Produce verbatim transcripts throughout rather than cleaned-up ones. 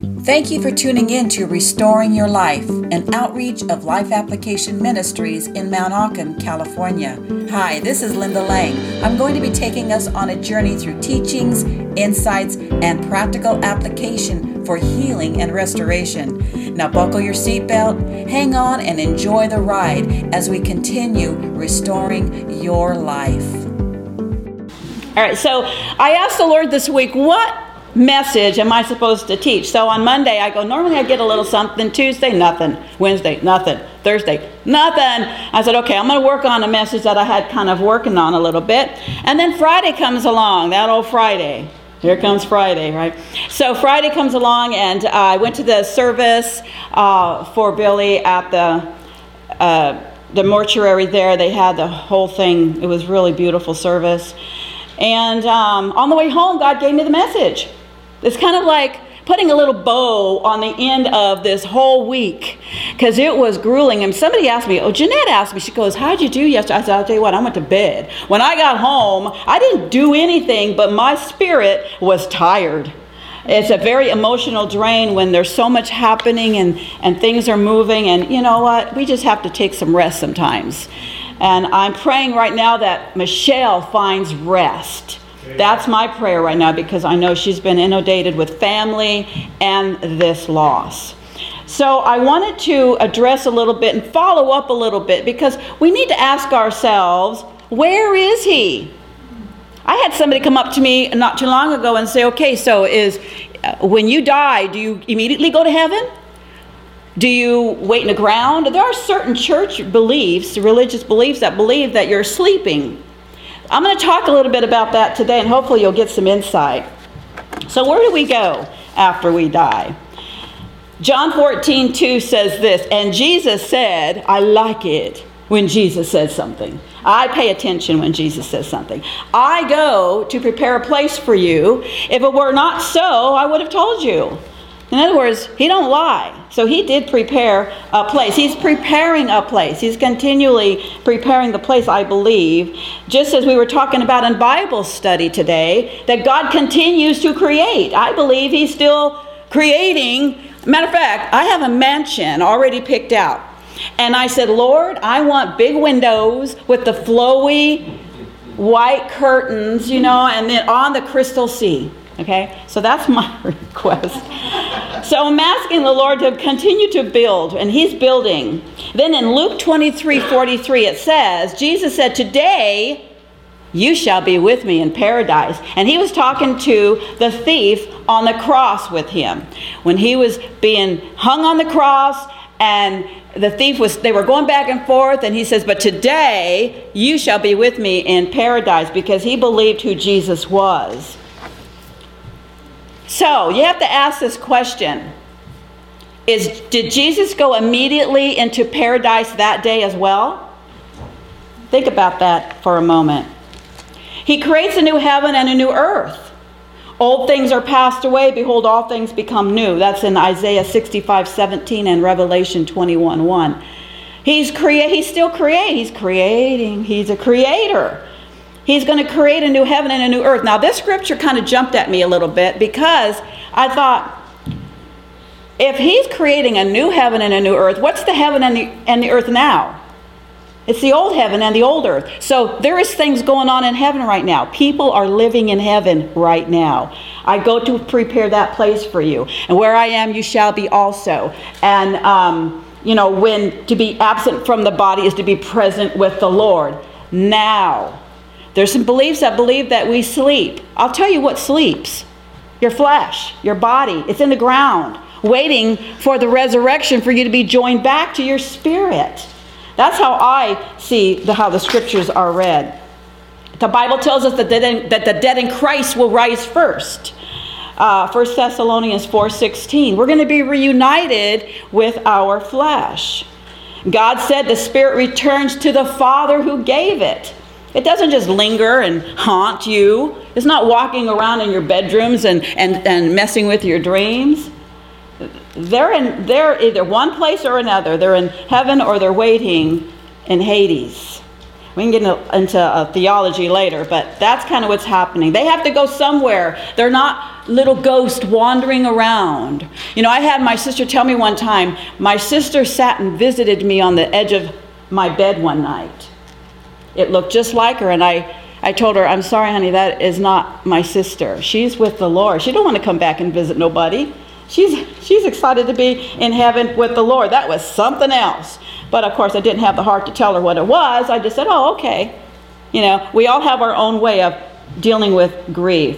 Thank you for tuning in to Restoring Your Life, an outreach of Life Application Ministries in Mount Auburn, California. Hi, this is Linda Lang. I'm going to be taking us on a journey through teachings, insights, and practical application for healing and restoration. Now buckle your seatbelt, hang on, and enjoy the ride as we continue restoring your life. All right, so I asked the Lord this week, what message am I supposed to teach? So on Monday I go, normally I get a little something. Tuesday, nothing. Wednesday, nothing. Thursday, nothing. I said, okay, I'm going to work on a message that I had kind of working on a little bit. And then Friday comes along, that old Friday. Here comes Friday, right? So Friday comes along, and uh, I went to the service uh, for Billy at the uh, the mortuary there. They had the whole thing. It was really beautiful service. And um, on the way home, God gave me the message. It's kind of like putting a little bow on the end of this whole week, because it was grueling. And somebody asked me, oh, Jeanette asked me, she goes, how'd you do yesterday? I said, I'll tell you what, I went to bed. When I got home, I didn't do anything, but my spirit was tired. It's a very emotional drain when there's so much happening and, and things are moving. And you know what? We just have to take some rest sometimes. And I'm praying right now that Michelle finds rest. That's my prayer right now, because I know she's been inundated with family and this loss. So I wanted to address a little bit and follow up a little bit, because we need to ask ourselves, where is he? I had somebody come up to me not too long ago and say, okay, so is uh, when you die, do you immediately go to heaven? Do you wait in the ground? There are certain church beliefs, religious beliefs that believe that you're sleeping. I'm going to talk a little bit about that today, and hopefully you'll get some insight. So where do we go after we die? John fourteen two says this, and Jesus said, I like it when Jesus says something. I pay attention when Jesus says something. I go to prepare a place for you. If it were not so, I would have told you. In other words, he don't lie. So he did prepare a place. He's preparing a place. He's continually preparing the place, I believe. Just as we were talking about in Bible study today, that God continues to create. I believe he's still creating. Matter of fact, I have a mansion already picked out. And I said, Lord, I want big windows with the flowy white curtains, you know, and then on the crystal sea. Okay, so that's my request. So I'm asking the Lord to continue to build, and he's building. Then in Luke twenty-three forty-three, it says, Jesus said, today you shall be with me in paradise. And he was talking to the thief on the cross with him. When he was being hung on the cross, and the thief was, they were going back and forth, and he says, but today you shall be with me in paradise, because he believed who Jesus was. So you have to ask this question. Is, did Jesus go immediately into paradise that day as well? Think about that for a moment. He creates a new heaven and a new earth. Old things are passed away. Behold, all things become new. That's in Isaiah sixty-five seventeen and Revelation twenty-one one. He's, crea- he's still creating. He's creating. He's a creator. He's going to create a new heaven and a new earth. Now, this scripture kind of jumped at me a little bit, because I thought, if he's creating a new heaven and a new earth, what's the heaven and the, and the earth now? It's the old heaven and the old earth. So there is things going on in heaven right now. People are living in heaven right now. I go to prepare that place for you. And where I am, you shall be also. And, um, you know, when to be absent from the body is to be present with the Lord. Now. There's some beliefs that believe that we sleep. I'll tell you what sleeps. Your flesh, your body. It's in the ground, waiting for the resurrection for you to be joined back to your spirit. That's how I see the, how the scriptures are read. The Bible tells us that the dead in, that the dead in Christ will rise first. Uh, First Thessalonians four sixteen. We're going to be reunited with our flesh. God said the spirit returns to the Father who gave it. It doesn't just linger and haunt you. It's not walking around in your bedrooms and, and, and messing with your dreams. They're in they're either one place or another. They're in heaven or they're waiting in Hades. We can get into a theology later, but that's kind of what's happening. They have to go somewhere. They're not little ghost wandering around. You know, I had my sister tell me one time, my sister sat and visited me on the edge of my bed one night. It looked just like her, and I, I told her, I'm sorry, honey, that is not my sister. She's with the Lord. She don't want to come back and visit nobody. She's, she's excited to be in heaven with the Lord. That was something else. But, of course, I didn't have the heart to tell her what it was. I just said, oh, okay. You know, we all have our own way of dealing with grief.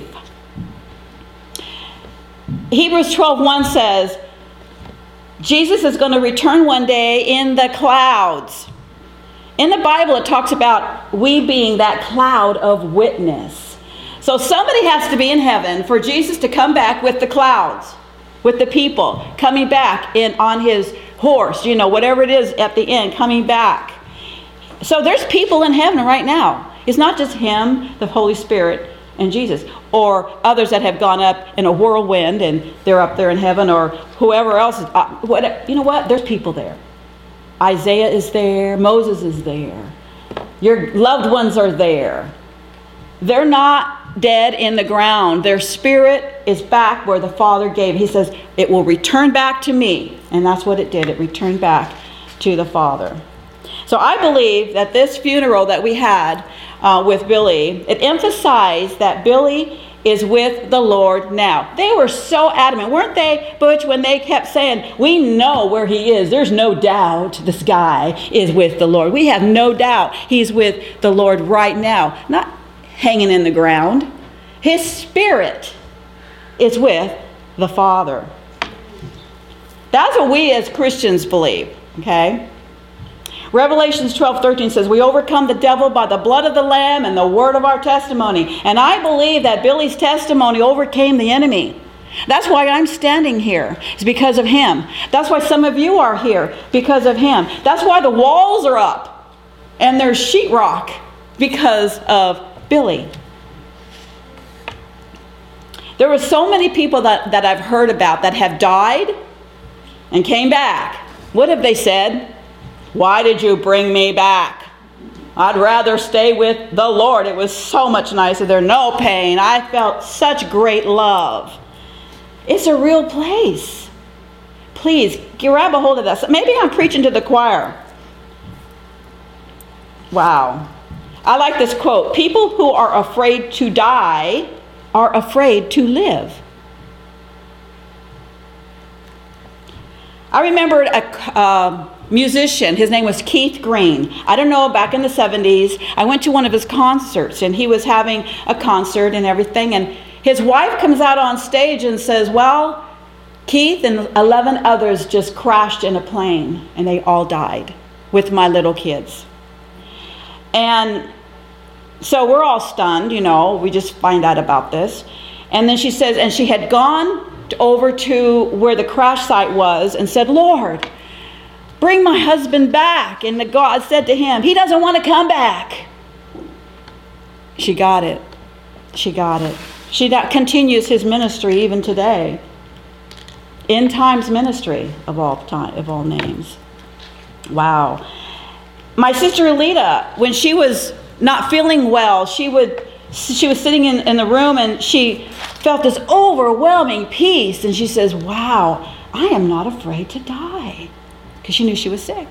Hebrews twelve one says, Jesus is going to return one day in the clouds. In the Bible, it talks about we being that cloud of witness. So somebody has to be in heaven for Jesus to come back with the clouds, with the people, coming back in on his horse, you know, whatever it is at the end, coming back. So there's people in heaven right now. It's not just him, the Holy Spirit, and Jesus, or others that have gone up in a whirlwind and they're up there in heaven, or whoever else. Is, uh, what, you know what? There's people there. Isaiah is there. Moses is there. Your loved ones are there. They're not dead in the ground. Their spirit is back where the Father gave. He says, it will return back to me. And that's what it did. It returned back to the Father. So I believe that this funeral that we had uh, with Billy, it emphasized that Billy is with the Lord now. They were so adamant, weren't they, Butch, when they kept saying, we know where he is. There's no doubt this guy is with the Lord. We have no doubt he's with the Lord right now. Not hanging in the ground. His spirit is with the Father. That's what we as Christians believe, okay? Revelations twelve thirteen says, we overcome the devil by the blood of the Lamb and the word of our testimony. And I believe that Billy's testimony overcame the enemy. That's why I'm standing here. It's because of him. That's why some of you are here, because of him. That's why the walls are up and there's sheetrock, because of Billy. There were so many people that, that I've heard about that have died and came back. What have they said? Why did you bring me back? I'd rather stay with the Lord. It was so much nicer there. No pain. I felt such great love. It's a real place. Please, grab a hold of that. Maybe I'm preaching to the choir. Wow. I like this quote. People who are afraid to die are afraid to live. I remembered a uh, musician. His name was Keith Green. I don't know, back in the seventies, I went to one of his concerts, and he was having a concert and everything, and his wife comes out on stage and says, well, Keith and eleven others just crashed in a plane, and they all died with my little kids. And so we're all stunned, you know, we just find out about this. And then she says, and she had gone over to where the crash site was and said, Lord, bring my husband back. And the God said to him, he doesn't want to come back. She got it. She got it. She continues his ministry even today. End times ministry of all time, of all names. Wow. My sister Alita, when she was not feeling well, she would she was sitting in, in the room, and she felt this overwhelming peace, and she says, wow, I am not afraid to die, because she knew she was sick.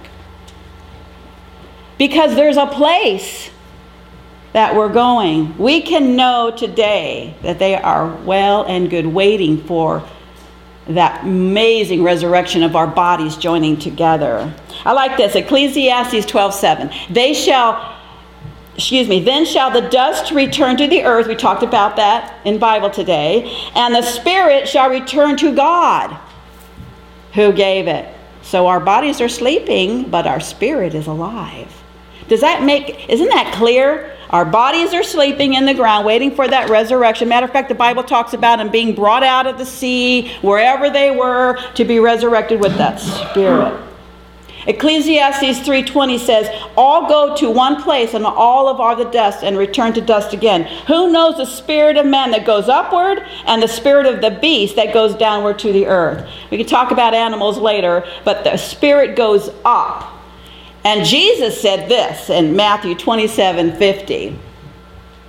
Because there's a place that we're going. We can know today that they are well and good, waiting for that amazing resurrection of our bodies joining together. I like this, Ecclesiastes twelve seven. They shall, excuse me, then shall the dust return to the earth. We talked about that in Bible today. And the spirit shall return to God who gave it. So our bodies are sleeping, but our spirit is alive. Does that make, isn't that clear? Our bodies are sleeping in the ground, waiting for that resurrection. Matter of fact, the Bible talks about them being brought out of the sea, wherever they were, to be resurrected with that spirit. Ecclesiastes three twenty says, all go to one place, and all of are the dust, and return to dust again. Who knows the spirit of man that goes upward, and the spirit of the beast that goes downward to the earth? We can talk about animals later, but the spirit goes up. And Jesus said this in Matthew twenty-seven fifty.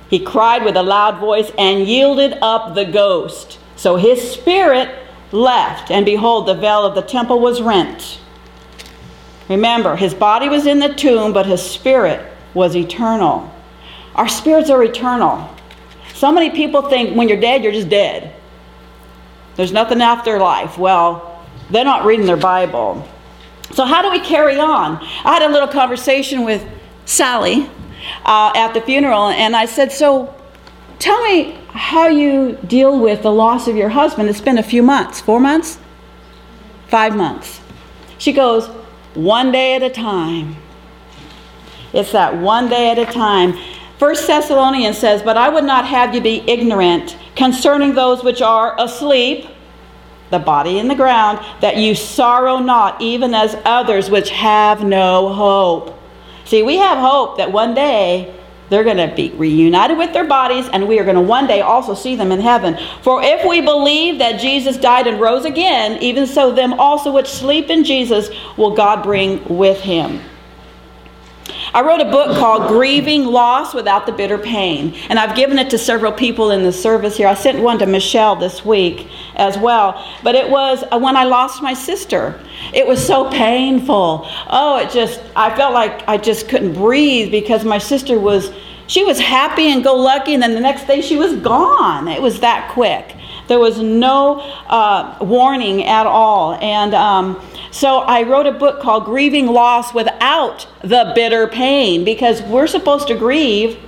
He cried with a loud voice and yielded up the ghost. So his spirit left, and behold, the veil of the temple was rent. Remember, his body was in the tomb, but his spirit was eternal. Our spirits are eternal. So many people think when you're dead, you're just dead. There's nothing after life. Well, they're not reading their Bible. So how do we carry on? I had a little conversation with Sally uh, at the funeral, and I said, so tell me how you deal with the loss of your husband. It's been a few months. Four months? Five months. She goes, one day at a time. It's that one day at a time. First Thessalonians says, but I would not have you be ignorant concerning those which are asleep, the body in the ground, that you sorrow not, even as others which have no hope. See, we have hope that one day they're going to be reunited with their bodies, and we are going to one day also see them in heaven. For if we believe that Jesus died and rose again, even so them also which sleep in Jesus will God bring with him. I wrote a book called Grieving Loss Without the Bitter Pain, and I've given it to several people in the service here. I sent one to Michelle this week as well, but it was when I lost my sister. It was so painful. Oh, it just, I felt like I just couldn't breathe because my sister was, she was happy and go lucky, and then the next day she was gone. It was that quick. There was no uh, warning at all. And um, so I wrote a book called Grieving Loss Without the Bitter Pain, because we're supposed to grieve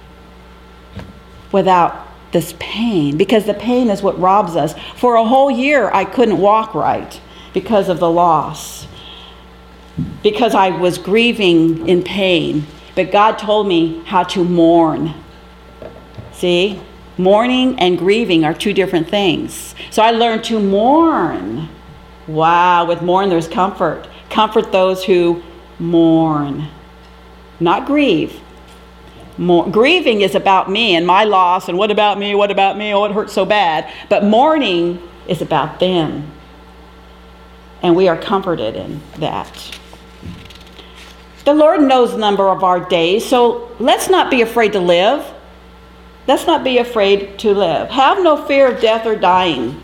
without this pain, because the pain is what robs us. For a whole year, I couldn't walk right because of the loss, because I was grieving in pain. But God told me how to mourn. See? Mourning and grieving are two different things. So I learned to mourn. Wow, with mourn there's comfort. Comfort those who mourn. Not grieve. More, grieving is about me and my loss and what about me, what about me, oh it hurts so bad. But mourning is about them. And we are comforted in that. The Lord knows the number of our days, so let's not be afraid to live. Let's not be afraid to live. Have no fear of death or dying.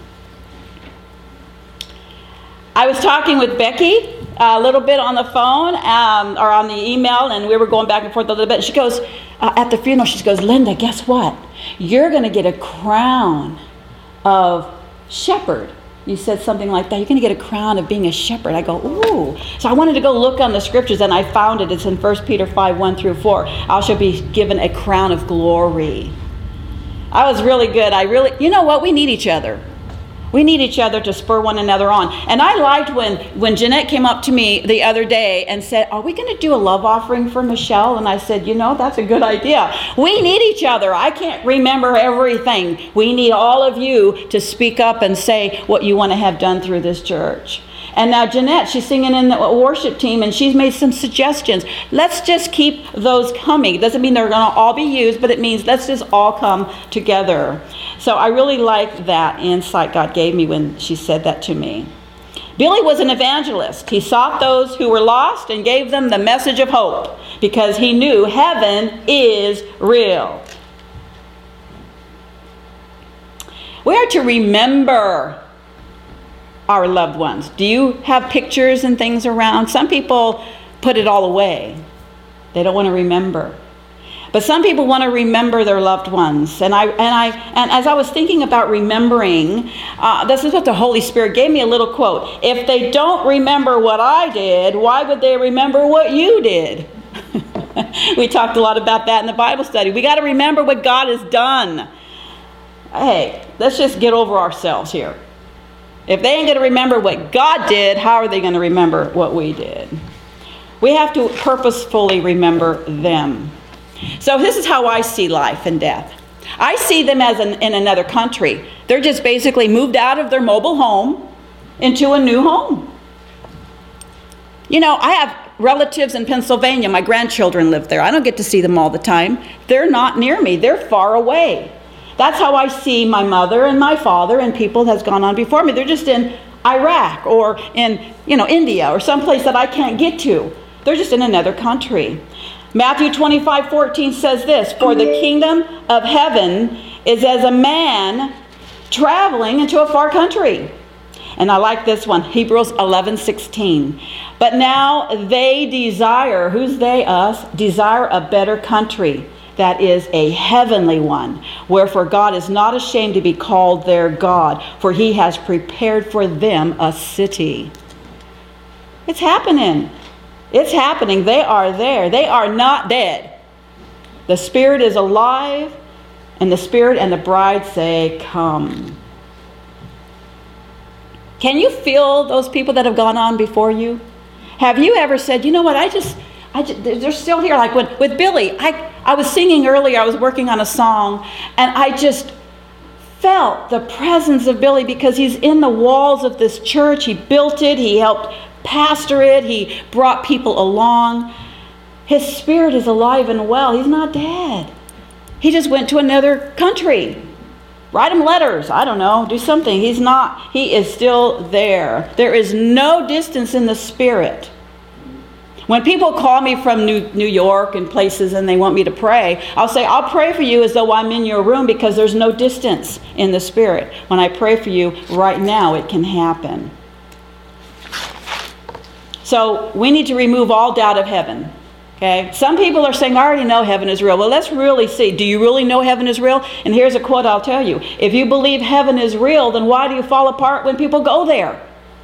I was talking with Becky a little bit on the phone um, or on the email, and we were going back and forth a little bit. She goes, uh, at the funeral, she goes, Linda, guess what? You're going to get a crown of shepherd. You said something like that. You're going to get a crown of being a shepherd. I go, ooh. So I wanted to go look on the scriptures, and I found it. It's in First Peter five, one through four. I shall be given a crown of glory. I was really good. I really, you know what? We need each other. We need each other to spur one another on. And I liked when, when Jeanette came up to me the other day and said, are we going to do a love offering for Michelle? And I said, you know, that's a good idea. We need each other. I can't remember everything. We need all of you to speak up and say what you want to have done through this church. And now Jeanette, she's singing in the worship team, and she's made some suggestions. Let's just keep those coming. It doesn't mean they're going to all be used, but it means let's just all come together. So I really liked that insight God gave me when she said that to me. Billy was an evangelist. He sought those who were lost and gave them the message of hope because he knew heaven is real. We are to remember our loved ones. Do you have pictures and things around? Some people put it all away. They don't want to remember. But some people want to remember their loved ones. And I and I and as I was thinking about remembering, uh, this is what the Holy Spirit gave me a little quote. If they don't remember what I did, why would they remember what you did? We talked a lot about that in the Bible study. We got to remember what God has done. Hey, let's just get over ourselves here. If they ain't going to remember what God did, how are they going to remember what we did? We have to purposefully remember them. So this is how I see life and death. I see them as an, in another country. They're just basically moved out of their mobile home into a new home. You know, I have relatives in Pennsylvania. My grandchildren live there. I don't get to see them all the time. They're not near me. They're far away. That's how I see my mother and my father and people that's gone on before me. They're just in Iraq or in, you know, India or someplace that I can't get to. They're just in another country. Matthew twenty-five fourteen says this, "For the kingdom of heaven is as a man traveling into a far country." And I like this one, Hebrews eleven sixteen. "But now they desire," who's they? Us, "desire a better country, that is a heavenly one. Wherefore God is not ashamed to be called their God, for he has prepared for them a city." It's happening. It's happening. They are there. They are not dead. The Spirit is alive, and the Spirit and the bride say, "Come." Can you feel those people that have gone on before you? Have you ever said, you know what, I just, I just they're still here. Like with, with Billy, I, I was singing earlier, I was working on a song, and I just felt the presence of Billy because he's in the walls of this church. He built it. He helped pastor it. He brought people along. His spirit is alive and well. He's not dead. He just went to another country. Write him letters. I don't know. Do something. He's not. He is still there. There is no distance in the Spirit. When people call me from New, New York and places and they want me to pray, I'll say, I'll pray for you as though I'm in your room because there's no distance in the Spirit. When I pray for you right now, it can happen. So we need to remove all doubt of heaven. Okay? Some people are saying, I already know heaven is real. Well, let's really see. Do you really know heaven is real? And here's a quote I'll tell you. If you believe heaven is real, then why do you fall apart when people go there?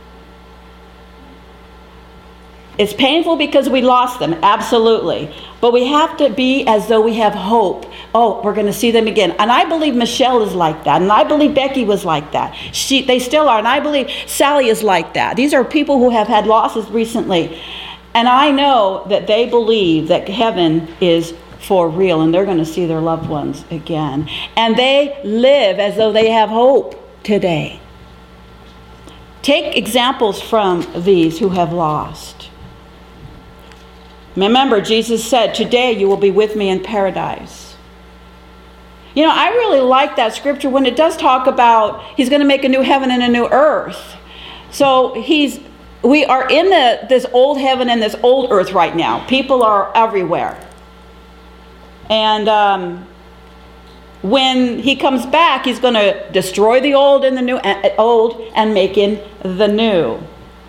It's painful because we lost them, absolutely. But we have to be as though we have hope. Oh, we're going to see them again. And I believe Michelle is like that. And I believe Becky was like that. She, they still are. And I believe Sally is like that. These are people who have had losses recently. And I know that they believe that heaven is for real. And they're going to see their loved ones again. And they live as though they have hope today. Take examples from these who have lost. Remember, Jesus said, today you will be with me in paradise. You know, I really like that scripture when it does talk about he's going to make a new heaven and a new earth. So he's, we are in the, this old heaven and this old earth right now. People are everywhere. And um, when he comes back, he's going to destroy the old and the new, uh, old and make in the new.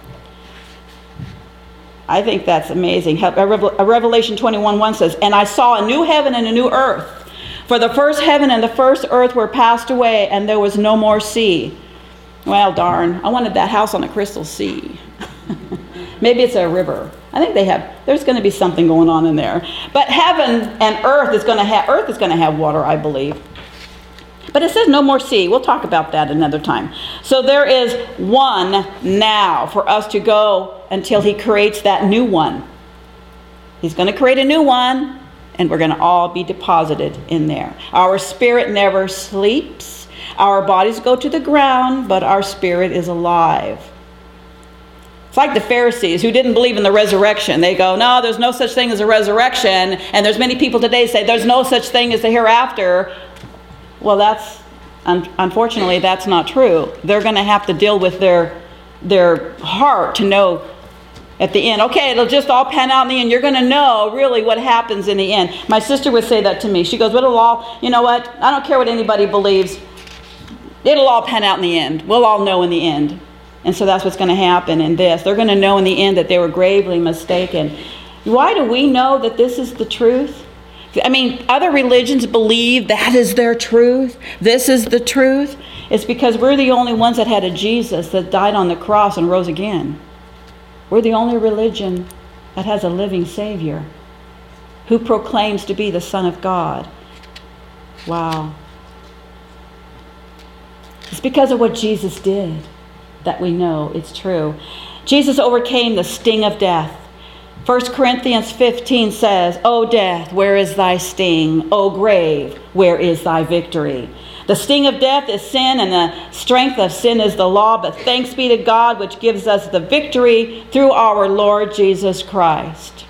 I think that's amazing. Revelation twenty-one one says, and I saw a new heaven and a new earth. For the first heaven and the first earth were passed away, and there was no more sea. Well, darn. I wanted that house on a crystal sea. Maybe it's a river. I think they have, there's going to be something going on in there. But heaven and earth is going to have, earth is going to have water, I believe. But it says no more sea. We'll talk about that another time. So there is one now for us to go until he creates that new one. He's going to create a new one, and we're going to all be deposited in there. Our spirit never sleeps. Our bodies go to the ground, but our spirit is alive. It's like the Pharisees who didn't believe in the resurrection. They go, no, there's no such thing as a resurrection. And there's many people today say there's no such thing as the hereafter. Well, that's, un- unfortunately, that's not true. They're going to have to deal with their, their heart to know at the end. Okay, it'll just all pan out in the end. You're going to know really what happens in the end. My sister would say that to me. She goes, well, it'll all, you know what? I don't care what anybody believes. It'll all pan out in the end. We'll all know in the end. And so that's what's going to happen in this. They're going to know in the end that they were gravely mistaken. Why do we know that this is the truth? I mean, other religions believe that is their truth. This is the truth. It's because we're the only ones that had a Jesus that died on the cross and rose again. We're the only religion that has a living Savior who proclaims to be the Son of God. Wow. It's because of what Jesus did that we know it's true. Jesus overcame the sting of death. First Corinthians fifteen says, O death, where is thy sting? O grave, where is thy victory? The sting of death is sin, and the strength of sin is the law. But thanks be to God, which gives us the victory through our Lord Jesus Christ.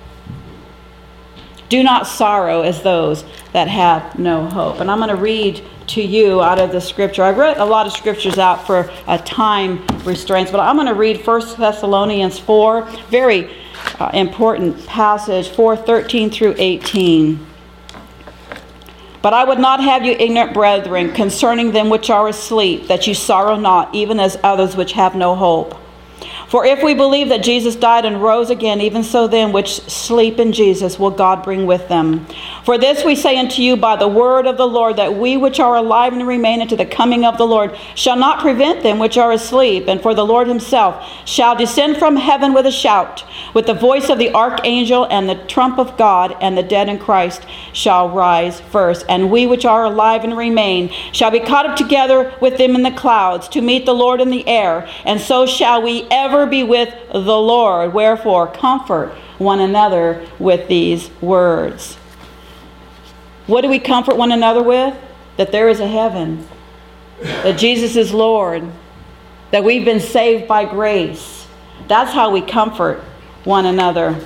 Do not sorrow as those that have no hope. And I'm going to read to you out of the scripture. I've read a lot of scriptures out for a time restraints, but I'm going to read First Thessalonians four. Very uh, important passage, four thirteen through eighteen. But I would not have you ignorant, brethren, concerning them which are asleep, that you sorrow not, even as others which have no hope. For if we believe that Jesus died and rose again, even so them which sleep in Jesus will God bring with them. For this we say unto you by the word of the Lord, that we which are alive and remain unto the coming of the Lord shall not prevent them which are asleep. And for the Lord himself shall descend from heaven with a shout, with the voice of the archangel and the trump of God, and the dead in Christ shall rise first. And we which are alive and remain shall be caught up together with them in the clouds to meet the Lord in the air. And so shall we ever be with the Lord. Wherefore, comfort one another with these words. What do we comfort one another with? That there is a heaven, that Jesus is Lord, that we've been saved by grace. That's how we comfort one another.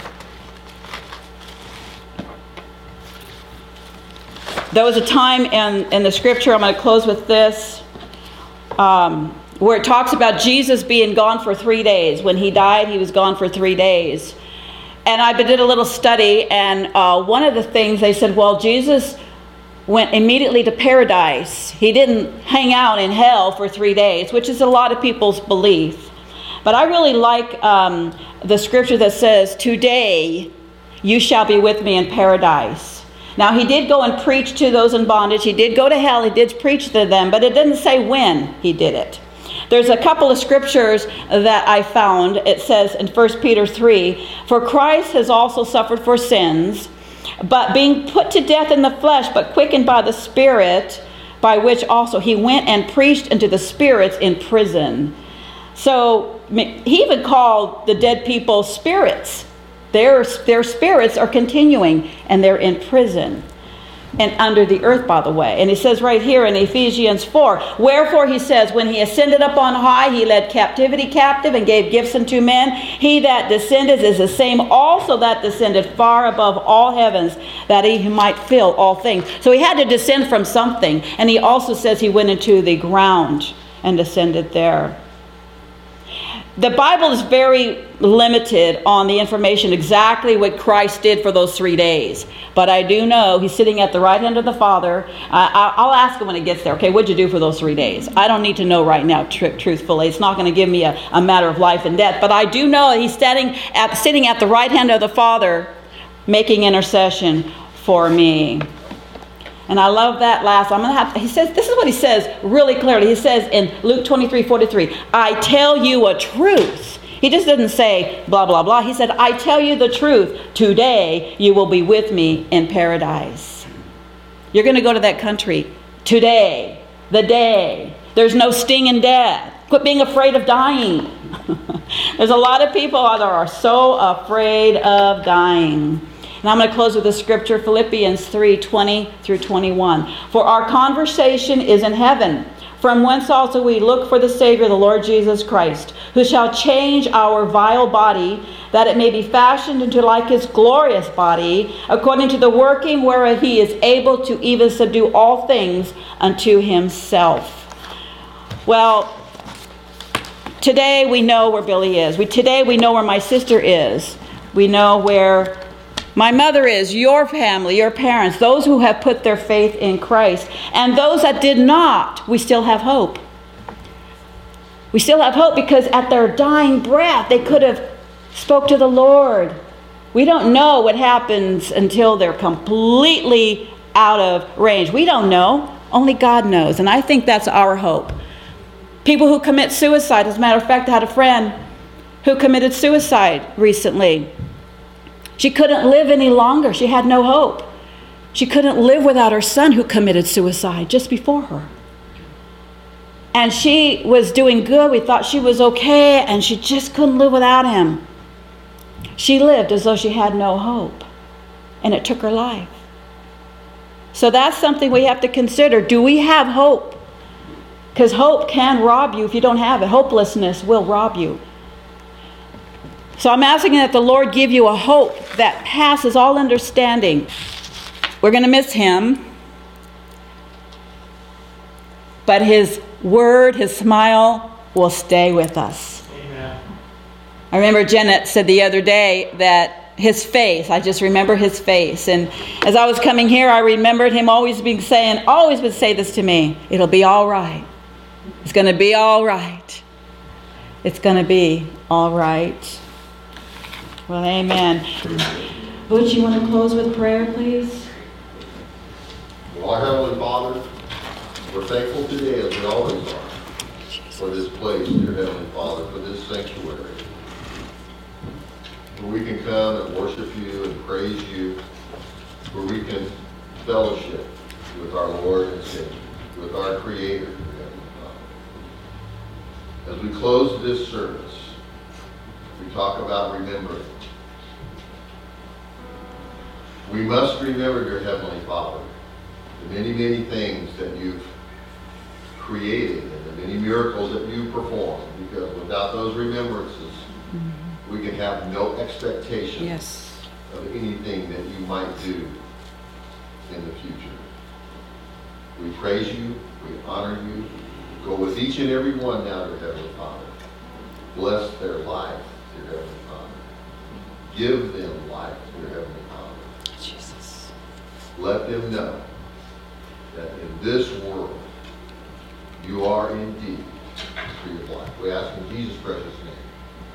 There was a time in, in the scripture, I'm going to close with this, um, where it talks about Jesus being gone for three days. When he died, he was gone for three days. And I did a little study, and uh, one of the things they said, well, Jesus went immediately to paradise. He didn't hang out in hell for three days, which is a lot of people's belief. But I really like um, the scripture that says, today you shall be with me in paradise. Now, he did go and preach to those in bondage. He did go to hell. He did preach to them, but it didn't say when he did it. There's a couple of scriptures that I found. It says in First Peter three, for Christ has also suffered for sins, but being put to death in the flesh, but quickened by the Spirit, by which also he went and preached unto the spirits in prison. So he even called the dead people spirits. Their, their spirits are continuing, and they're in prison. And under the earth, by the way. And he says right here in Ephesians four, wherefore he says, when he ascended up on high, he led captivity captive and gave gifts unto men. He that descended is the same also that descended far above all heavens, that he might fill all things. So he had to descend from something. And he also says he went into the ground and descended there. The Bible is very limited on the information exactly what Christ did for those three days. But I do know he's sitting at the right hand of the Father. Uh, I'll ask him when he gets there, okay, what'd you do for those three days? I don't need to know right now, tr- truthfully. It's not going to give me a, a matter of life and death. But I do know he's standing at, sitting at the right hand of the Father, making intercession for me. And I love that last. I'm gonna have. He says, this is what he says really clearly. He says in Luke twenty-three forty-three, I tell you a truth. He just didn't say blah, blah, blah. He said, I tell you the truth. Today you will be with me in paradise. You're going to go to that country today, the day. There's no sting in death. Quit being afraid of dying. There's a lot of people that are so afraid of dying. And I'm going to close with the scripture, Philippians three twenty through twenty-one. For our conversation is in heaven, from whence also we look for the Savior, the Lord Jesus Christ, who shall change our vile body, that it may be fashioned into like his glorious body, according to the working whereof he is able to even subdue all things unto himself. Well, today we know where Billy is. We, today we know where my sister is. We know where my mother is, your family, your parents, those who have put their faith in Christ. And those that did not, we still have hope. We still have hope because at their dying breath, they could have spoke to the Lord. We don't know what happens until they're completely out of range. We don't know. Only God knows. And I think that's our hope. People who commit suicide. As a matter of fact, I had a friend who committed suicide recently. She couldn't live any longer. She had no hope. She couldn't live without her son who committed suicide just before her. And she was doing good. We thought she was okay, and she just couldn't live without him. She lived as though she had no hope, and it took her life. So that's something we have to consider. Do we have hope? Because hope can rob you if you don't have it. Hopelessness will rob you. So I'm asking that the Lord give you a hope that passes all understanding. We're going to miss him. But his word, his smile will stay with us. Amen. I remember Janet said the other day that his face, I just remember his face. And as I was coming here, I remembered him always being saying, always would say this to me, it'll be all right. It's going to be all right. It's going to be all right. Well, amen. Butch, you want to close with prayer, please? Well, our Heavenly Father, we're thankful today, as we always are, for this place, dear Heavenly Father, for this sanctuary, where we can come and worship you and praise you, where we can fellowship with our Lord and Savior, with our Creator, dear Heavenly Father. As we close this service, we talk about remembering. We must remember, dear Heavenly Father, the many, many things that you've created and the many miracles that you've performed, because without those remembrances, mm-hmm. we can have no expectation yes. of anything that you might do in the future. We praise you, we honor you. Go with each and every one now, dear Heavenly Father. Bless their life, dear Heavenly Father. Give them life, dear Heavenly Father. Jesus. Let them know that in this world, you are indeed the tree of life. We ask in Jesus' precious name.